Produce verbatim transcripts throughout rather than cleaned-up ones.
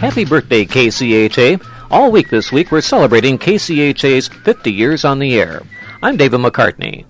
Happy birthday, K C H A. All week this week, we're celebrating K C H A's fifty years on the air. I'm David McCartney.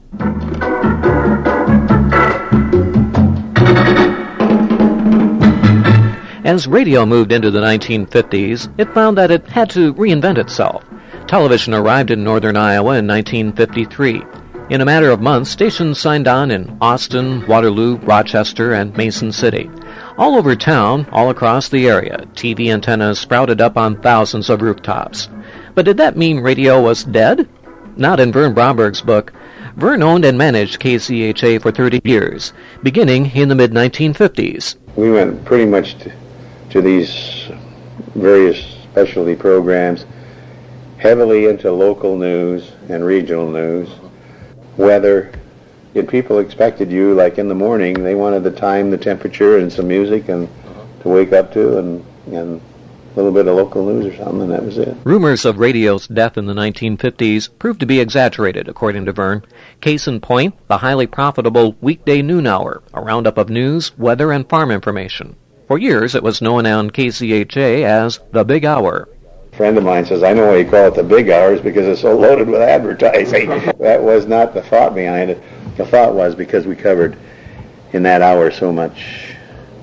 As radio moved into the nineteen fifties, it found that it had to reinvent itself. Television arrived in northern Iowa in nineteen fifty-three. In a matter of months, stations signed on in Austin, Waterloo, Rochester, and Mason City. All over town, all across the area, T V antennas sprouted up on thousands of rooftops. But did that mean radio was dead? Not in Vern Bromberg's book. Vern owned and managed K C H A for thirty years, beginning in the mid nineteen fifties. We went pretty much to, to these various specialty programs, heavily into local news and regional news, weather. Yet people expected you, like in the morning, they wanted the time, the temperature, and some music and to wake up to, and, and a little bit of local news or something, and that was it. Rumors of radio's death in the nineteen fifties proved to be exaggerated, according to Vern. Case in point, the highly profitable weekday noon hour, a roundup of news, weather, and farm information. For years, it was known on K C H A as the Big Hour. A friend of mine says, I know why you call it the Big Hours, because it's so loaded with advertising. That was not the thought behind it. The thought was because we covered in that hour so much,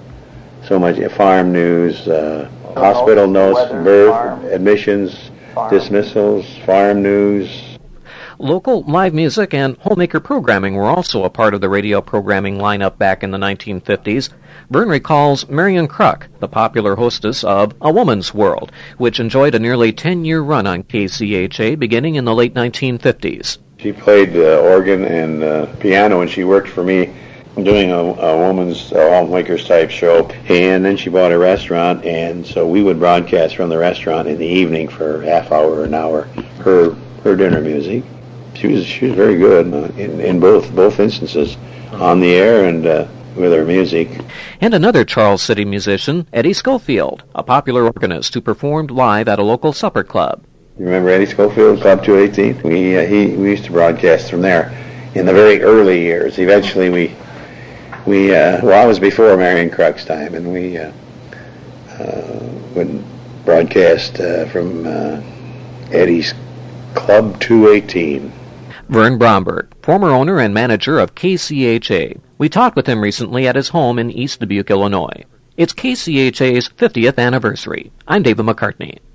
so much farm news, uh, hospital notes, weather, birth, farm, admissions, farm. dismissals, farm news. Local live music and homemaker programming were also a part of the radio programming lineup back in the nineteen fifties. Vern recalls Marion Kruk, the popular hostess of A Woman's World, which enjoyed a nearly ten-year run on K C H A beginning in the late nineteen fifties. She played uh, organ and uh, piano, and she worked for me doing a, a woman's uh, homemakers type show. And then she bought a restaurant, and so we would broadcast from the restaurant in the evening for a half hour or an hour her her dinner music. She was she was very good uh, in in both both instances, on the air and uh, with her music. And another Charles City musician, Eddie Schofield, a popular organist who performed live at a local supper club. You remember Eddie Schofield, Club two eighteen? We uh, he we used to broadcast from there in the very early years. Eventually, we we uh, well, I was before Marion Kruk's time, and we uh, uh, would broadcast uh, from uh, Eddie's Club two eighteen. Vern Bromberg, former owner and manager of K C H A. We talked with him recently at his home in East Dubuque, Illinois. It's K C H A's fiftieth anniversary. I'm David McCartney.